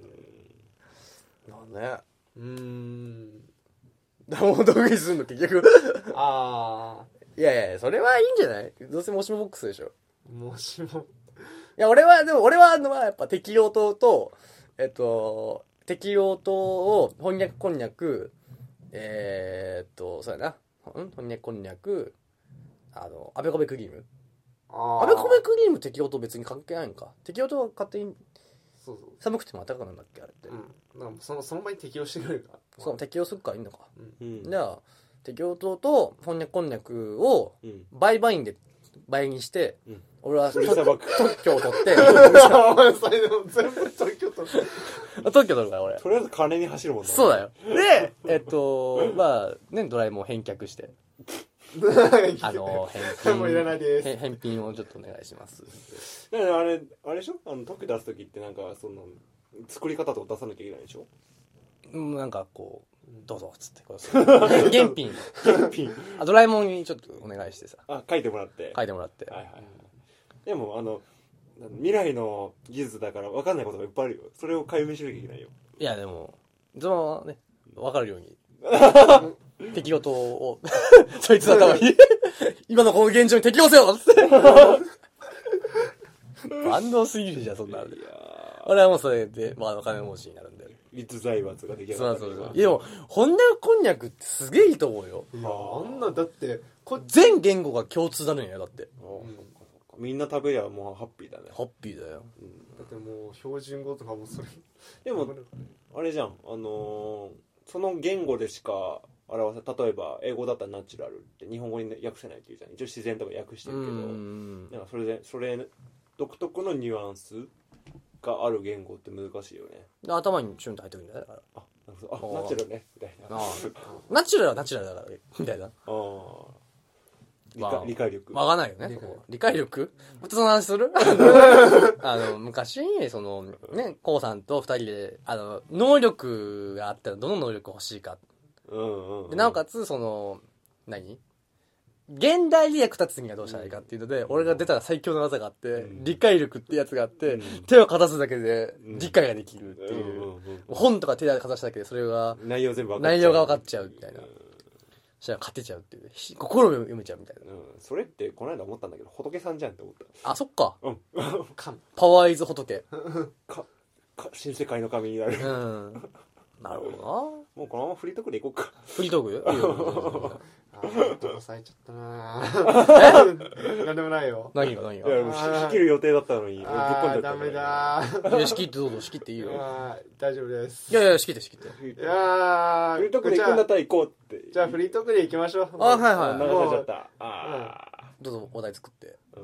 なんねうーんもう道具にすんの結局ああいやいやそれはいいんじゃないどうせもしもボックスでしょもしもいや俺はでも俺はやっぱ適応灯とえっと適応灯をこんにゃくこんにゃくえー、っとそうやなこんにゃくこんにゃくあのあべこべクリームあべこべクリーム適応灯別に関係ないのか適応灯は勝手にそうそう寒くても暖かくなるんだっけあれって、 うん、なんかそのその場に適応してくれるから、 そう適応するからいいのか、 うん、 じゃあ適応糖とこんにゃくこんにゃくを倍々で倍にして、うん、俺は特許を取ってお前それでも全部特許取って特許取るから俺とりあえず金に走るもんな。 そうだよ。でえっとまあねドラえもん返却してあの返品もういらないです。 返品をちょっとお願いします。 だからあれあれでしょ、あの特許出す時ってなんかその作り方とか出さなきゃいけないでしょ。 うんなんかこうどうぞっつってこう原品原品あドラえもんにちょっとお願いしてさあ書いてもらって書いてもらって、 はいはいはい、でもあの未来の技術だから分かんないことがいっぱいあるよ。それを解明しなきゃいけないよ。 いやでもそのね分かるように適応糖をそいつの頭に今のこの現状に適応せよっつって万能すぎるじゃんそんなの。いや俺はもうそれで、まあ、お金持ちになるんだよ。 立財閥が出来上がった。 そうそうそう。いやでもこんにゃくこんにゃくってすげえいいと思うよ。 いやあんなだってこ全言語が共通だねだって、 うん、みんな食べりゃもうハッピーだね。 ハッピーだよ、 うん、だってもう標準語とかもそれでもあれじゃん、あのー、その言語でしか表せ、例えば英語だったらナチュラルって日本語に訳せないっていうじゃん。一応自然とか訳してるけど、なんかそれでそれ独特のニュアンスがある言語って難しいよね。 頭にチュンと入ってくるんだよだから。 あ、なるほど。あ、ナチュラルねみたいな。あナチュラルはナチュラルだからみたいな。ああ。理解、理解力。 わかんないよね。理解力？またその話する？あの昔そのねコウさんと二人であの能力があったらどの能力欲しいか。うんうんうん、でなおかつその何？現代で役立つにはどうしたらいいかっていうので、うん、俺が出たら最強の技があって、うん、理解力ってやつがあって、うん、手をかざすだけで理解ができるっていう、うんうんうん、本とか手でかざすだけでそれが内容全部分かっちゃう、内容が分かっちゃうみたいな、うん、そしたら勝てちゃうっていう心を読めちゃうみたいな、 うん、それってこの間思ったんだけど仏さんじゃんって思った。 あそっか、 うん、 パワーイズ仏かか新世界の神になる、うん、 なるほどな。 もうこのままフリートークでいこうか。 フリートークいいよあーちょっと抑えちゃったななんでもないよ。 何が何がいや仕切る予定だったのにぶっ込んじゃった。 ダメだいや仕切ってどうぞ仕切っていいよ。 大丈夫です。 いやいや仕切って仕切って。 いやフリートークで行くんだったら行こうって。 じゃあフリートークで行きましょう。 あはいはい流されちゃった。あどうぞお題作って。うん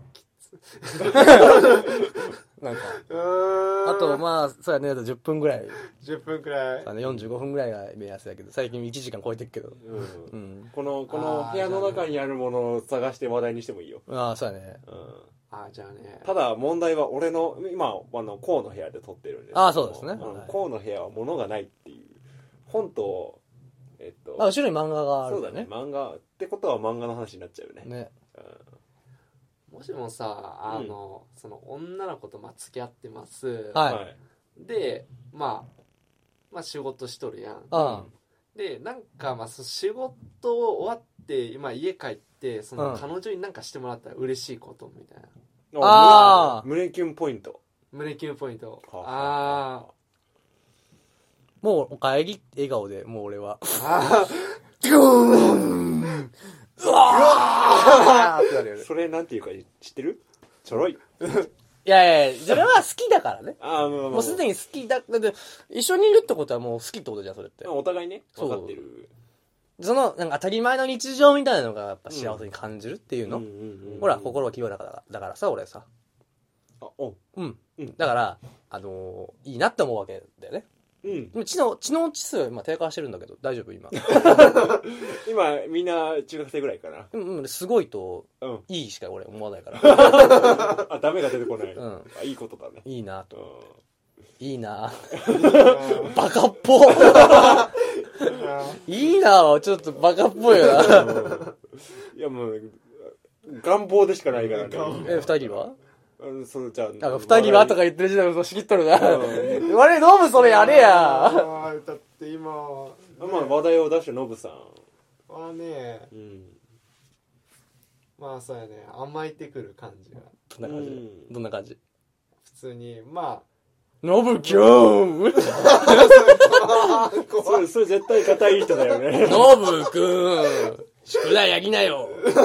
なんかあとまあそうやねじゅっぷんぐらいじゅっぷんくらいあのよんじゅうごふんぐらいが目安だけど最近いちじかん超えてるけど、 うんうん、このこの部屋の中にあるものを探して話題にしてもいいよ。 ああそうやね、 うん、あじゃあねただ問題は俺の今あのコウの部屋で撮ってるんですけど、 ああそうですね、 コウの部屋は物がないっていう本とえっとあ後ろに漫画がある、 ね、そうだね漫画ってことは漫画の話になっちゃうよね。ね、 もしもさあの、うん、その女の子とまあ付き合ってます、 はい、 で、まあ、まあ仕事しとるやん、 うん、 でなんかまあ仕事終わって今家帰ってその彼女に何かしてもらったら嬉しいことみたいな、 うん、ああ胸キュンポイント胸キュンポイントああもうおかえり笑顔でもう俺はああうわーってなるよね。 それなんていうか知ってる？ちょろい。いやいや、それは好きだからね。 ああ、まあまあ、 もうすでに好きだ。だって一緒にいるってことはもう好きってことじゃん、それって。 お互いね、分かってる。 その、なんか当たり前の日常みたいなのがやっぱ幸せに感じるっていうの。ほら、心は清らかだから、だからさ、俺さ。 あ、おうん。うん。だから、あのー、いいなって思うわけだよね。 うん、 知能知能指数は今低下してるんだけど大丈夫今今みんな中学生ぐらいかな。 うん、うん、すごいと、 うん、 いいしか俺思わないからあダメが出てこない、うん、あいいことだね。 いいなと、 うん、 いいなバカっぽいいなちょっとバカっぽいよな、うん、 いやもう願望でしかないからね。 え二人はうん、そのじゃあなんか二人はとか言ってる時代も仕切っとるな。我々ノブそれやれや。 だって今、 ね、まあ話題を出してノブさんはね、うん、まあそうやね甘えてくる感じが。 どんな感じ？うん、どんな感じ？ 普通にまあノブキューン。 それそれ絶対硬い人だよね。 ノブくん。 宿題やりなよ。 ド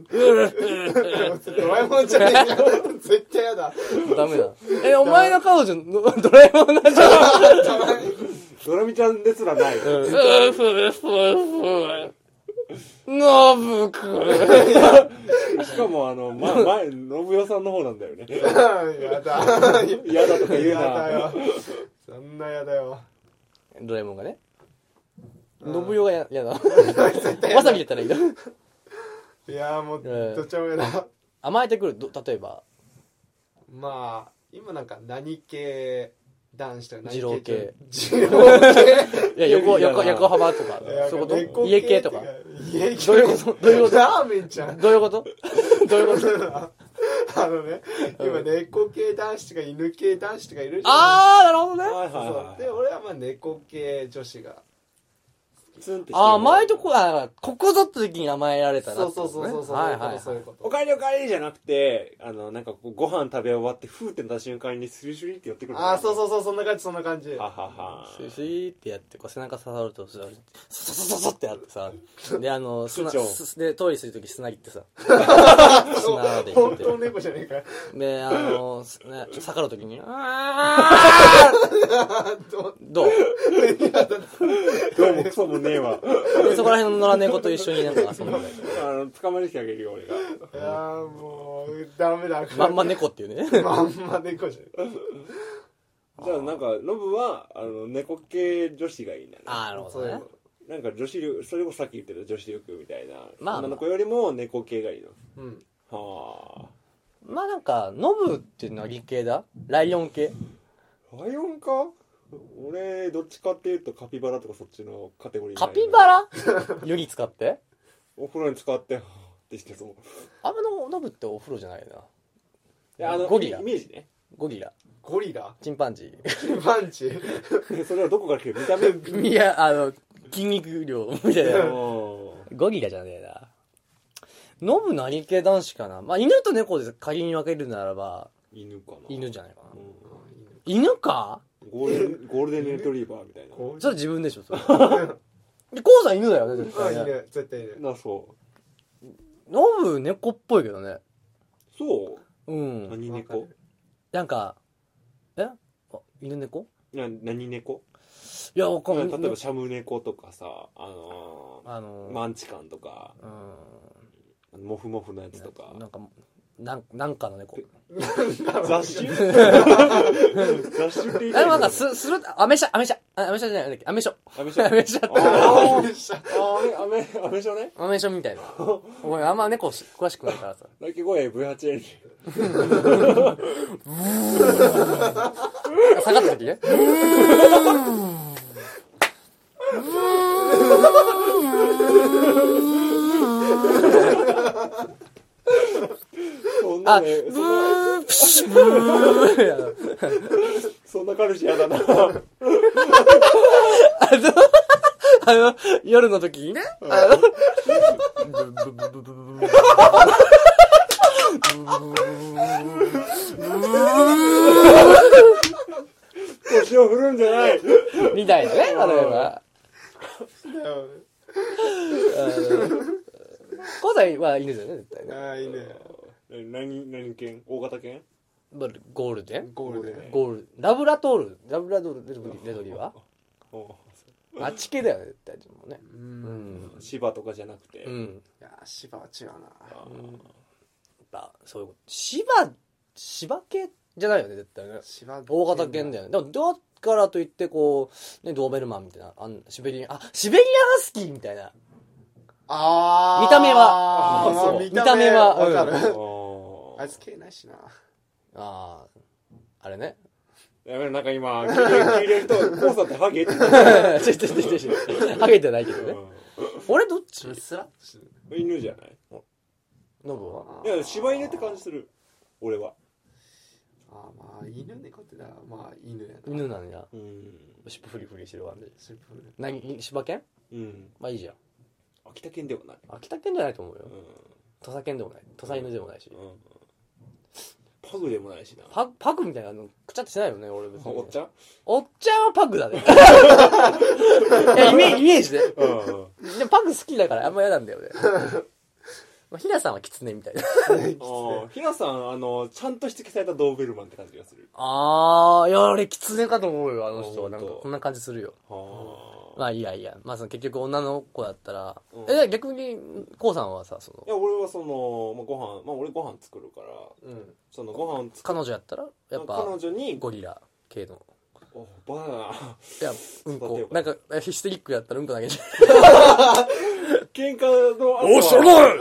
ラえもんじゃねえよ。絶対やだ。 ダメだ。え、お前の彼女のドラえもんなんじゃん。 ドラミちゃんですらない。 うん。ふふふふ。のぶくん。 しかもあの、ま、前、のぶよさんの方なんだよね。 やだ。 やだとか言うな。 やだよ。そんなやだよ。 ドラえもんがね。のぶよがやだ。わわさびやったらいいの。 いやーもう、どっちもやだ。 甘えてくる、ど例えば。 まあ、今なんか何系男子とか何二郎系。 二郎系。 いや、横、横、横浜とか。そういうこと家系とか。 家系。 どういうことどういうことラーメンちゃん。 どういうことどういうことあのね、今猫系男子とか犬系男子とかいるじゃん。 あー、なるほどね。 はいはいそうはい。 で、俺はまあ猫系女子が。 ツンってしてるあー、甘えとこ、あここぞって時に甘えられたなそうってことね。 そうそうそう。 はいはい。 そういうことお。かえりおかえりじゃなくて、あの、なんかこう、ご飯食べ終わって、ふーってなった瞬間にスリスリって寄ってくる。 あー、そうう。 そうそう、そんな感じ、そんな感じ。 ははは。 スイスイってやってこう背中刺さるとさサササササってやってさであの砂口調すでトイレするとき砂切ってさ砂で行って本当猫じゃねえかよ。 であのすね逆らうときにあーどうどうもクソもねえわ。 でそこら辺の野良猫と一緒になんか遊んであの、捕まえてきてあげるよ、俺が。 いやーもう、ダメだ。 まんま猫っていうねまんま猫じゃねえ。 じゃあなんか、ノブは、あの、猫系女子がいいんだね。 あーなるほどねなんか女子力、それこそさっき言ってた女子力みたいな。 まあ女の子よりも猫系がいいの。 うん。 はまあなんかノブっていうのは理系だライオン系あ。ライオンか俺、どっちかっていうとカピバラとかそっちのカテゴリーにカ入る。 ピバラ湯に使ってお風呂に使って、ってしてそう。 あんまのノブってお風呂じゃないないや、あの、 ゴリライメージね。 ゴリラゴリラチンパンジパンチそれはどこから来る見た目。 ーいやあの筋肉量みたいなゴゴリラじゃねえなノブ何系男子かなまあ犬と猫で仮に分けるならば犬かな。 犬じゃないかなうん犬かゴールデン、ゴールデンレトリーバーみたいな。 こそれ自分でしょそれでコウさん犬だよね絶うあ、 対ねいる。絶対いる。 な、そノブ猫っぽいけどねう。そううん何猫なんかえあ犬猫な、何猫いやわかんない例えばシャム猫とかさ、あのあのー、マンチカンとか、 うモフモフのやつとかん。なんかなんなんかの猫雑種雑種って言いたいあでもなんかすするアメ車アメ車あアメ車じゃないなんだっけアメショアメ車アメ車ってあーあー、アメ、アメ車ね。 アメ車みたいなお前あんま猫詳しくないからさ鳴き声 ブイはちエンジ下がった時ねあ、 そんなね、 ブそんな、 ープシュブーそんな彼氏やだな。 あの、あの、夜の時にね、あの、ブブブブブブブブ腰を振るんじゃない。 みたいなね、例えば。コウさんは犬だよね、絶対ね。 ああ、いいね。 何、何犬大型犬ゴールデンゴールで。 ゴールラブラトールラブラドールレドリレドリーはおあっち系だよね、絶対もね。 う。 うんん。 芝とかじゃなくて。 うん。 いや、芝は違うな。 ああ、そういうこと。芝、芝系じゃないよね、絶対ね。 芝。 大型犬だよね。でも、だからといって、こう、ね、ドーベルマンみたいな、あんシベリアン、あ、シベリアンハスキーみたいな。 あー。 見た目はあーそう見見た目はわかる。 ーあいつ系ないしな。 ああ、あれね。 やめろ、なんか今、聞いてる聞いてる人、コウさんってハゲって言ってちょちょちょちょちょハゲてないけどね。 た。 俺どっちスラッとしてる。 うん犬じゃないノブはいや、柴犬って感じする。俺は。 あー、まあ、犬猫ってだ、まあ、犬やな。 犬なんや。 うん。 尻尾フリフリしてる感じ。 シンプル。 何柴犬うん。 まあいいじゃん。 秋田犬ではない。 秋田犬じゃないと思うよう。ん。 土佐犬でもない。土佐犬でもないし。 うん。 パグでもないしな。 パパグみたいなのくちゃってしないよね俺別に。 おっちゃんおっちゃんはパグだね。いやイメージイメージで、うんうん、でもパグ好きだからあんま嫌なんだよね。まあ、ひなさんはキツネみたいな。 ひなさんあのちゃんとしつけされたドーベルマンって感じがする。 あーいや俺キツネかと思うよあの人は。なんかこんな感じするよ。まあいいやいや、まあその結局女の子だったら、うん、え逆にこうさんはさそのいや俺はその、まあ、ご飯まあ俺ご飯作るから、うん、そのご飯作彼女やったらやっぱ彼女にゴリラ系の。 おバナナ。いやうんこなんかヒステリックやったらうんこ投げちゃう。喧嘩のおしょろい。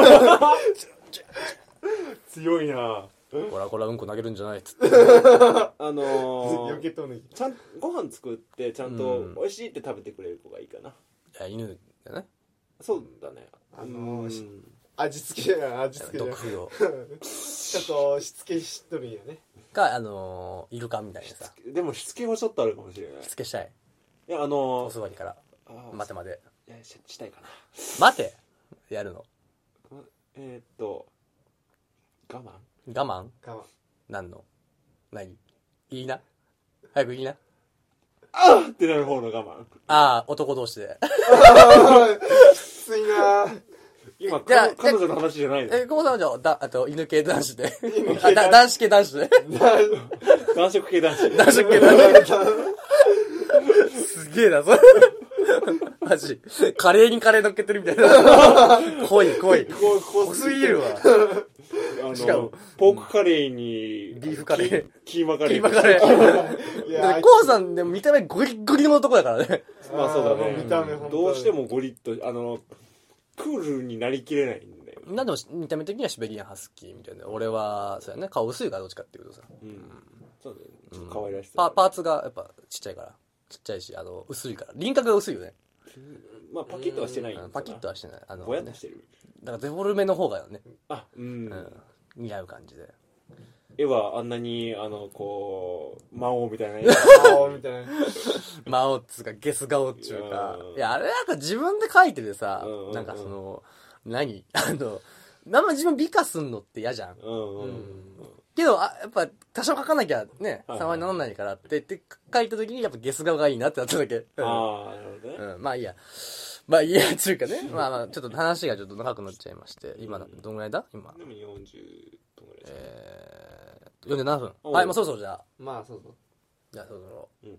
強いな。 こらこらうんこ投げるんじゃないっつって。 あのー、ちゃんご飯作ってちゃんと美味しいって食べてくれる子がいいかな。いや犬だね。 そうだね。 あのー、味付けや味付け毒不要。 ちょっとしつけしっとるんやね。 かあのー、イルカみたいなさ。 でもしつけはちょっとあるかもしれない。 しつけしたい。 いやあのー、 お座りから待てまで。 いや し, したいかな。 待てやるの。 えー、っと我慢。 我慢？我慢。 何の？何？いいな。早くいいな。 あーってなる方の我慢。 ああ、男同士で。 きついな。 今彼女の話じゃないの。 え、こうさんじゃだあと犬系男子で。あだ男子系男子で。 男色系男子。 男色系男子。すげえなそれ。マジ。カレーにカレー乗っけてるみたいな。濃い濃い。濃すぎるわ。 あのしかもポークカレーにビーフカレー、 キーマカレー、 キーマカレー。いや、コウさんでも見た目ゴリゴリの男だからね。 まあそうだね。 見た目本当どうしてもゴリッとあのクールになりきれないんだよ。 なんでも見た目的にはシベリアンハスキーみたいな。俺はそうやね、顔薄いからどっちかっていうとさ。うん。 そうだね。ちょっと可愛らしさ。 パパーツがやっぱちっちゃいから、ちっちゃいしあの薄いから輪郭が薄いよね。 まあパキッとはしてない。 パキッとはしてない。あのぼやっとしてる。 だからデフォルメの方がね。 あ、うん。 似合う感じで。 絵はあんなにあのこう魔王みたいな魔王みたいな魔王っつうかゲス顔っちゅうか、いやあれなんか自分で描いててさ、 うんうん、 なんかその何あの生自分美化すんのって嫌じゃん、 うんうん、 けどあやっぱ多少描かなきゃね様にならないからって言って描いた時にやっぱゲス顔がいいなってなっただけ。 ああなるほどね、 うん、まあいいやまあいいやつうかねまあまあちょっと話がちょっと長くなっちゃいまして今どんぐらいだ今でもよんじゅうどんぐらいですか、 えー、よんじゅうななふん。はい、まあそろそろじゃあまあそうそうじゃあそろそろ、 うん、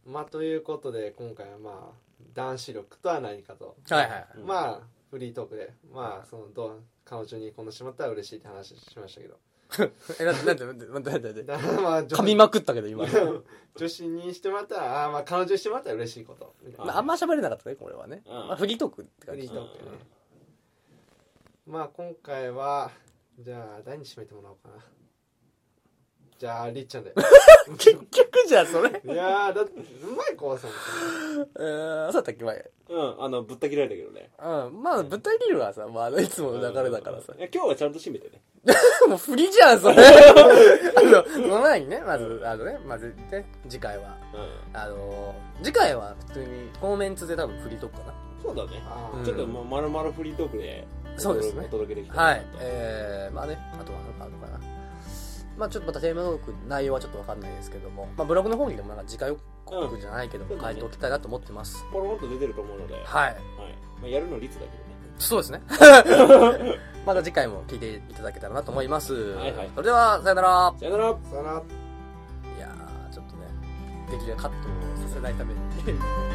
まあということで今回はまあ男子力とは何かとはいはい、 うん、まあフリートークでまあそのどう彼女にこんなしまったら嬉しいって話しましたけどえなんでなんでなんでなんでなんでまあ噛みまくったけど今女子にしてもらったらあまあ彼女にしてもらったら嬉しいことみたいな、 まあ、あんま喋れなかったねこれはね、 うんまあ、フリートークって感じ。 フリートークね、まあ今回はじゃあ誰に締めてもらおうかな。じゃありっちゃんで結局じゃあそれいやーだってうまい子さんえー、そうだったっけ前うんあのぶった切られたけどね。 うんまあぶった切るはさ、まあ、あのいつもの流れだからさ、 いや今日はちゃんと締めてねもう振りじゃんそれあのその前にねまず、うん、あのねまずね次回は、うん、あの次回は普通にこのメンツで多分フリートークかな。 そうだね、うん、ちょっとまるまるフリートークでそうですねお届けできたはいえー、まあねあとは何かあるのかな。まあちょっとまたテーマトーク内容はちょっと分かんないですけども、まあ、ブログの方にでもなんか次回予告じゃないけども、うん、書いておきたいなと思ってます。 ポロンと出てると思うので、はい、 はいまあ、やるの率だけどね。 そうですねまた次回も聞いていただけたらなと思います。はいはい、それではさよなら。 さよなら。 さよなら。 いやーちょっとねできるカットをさせないために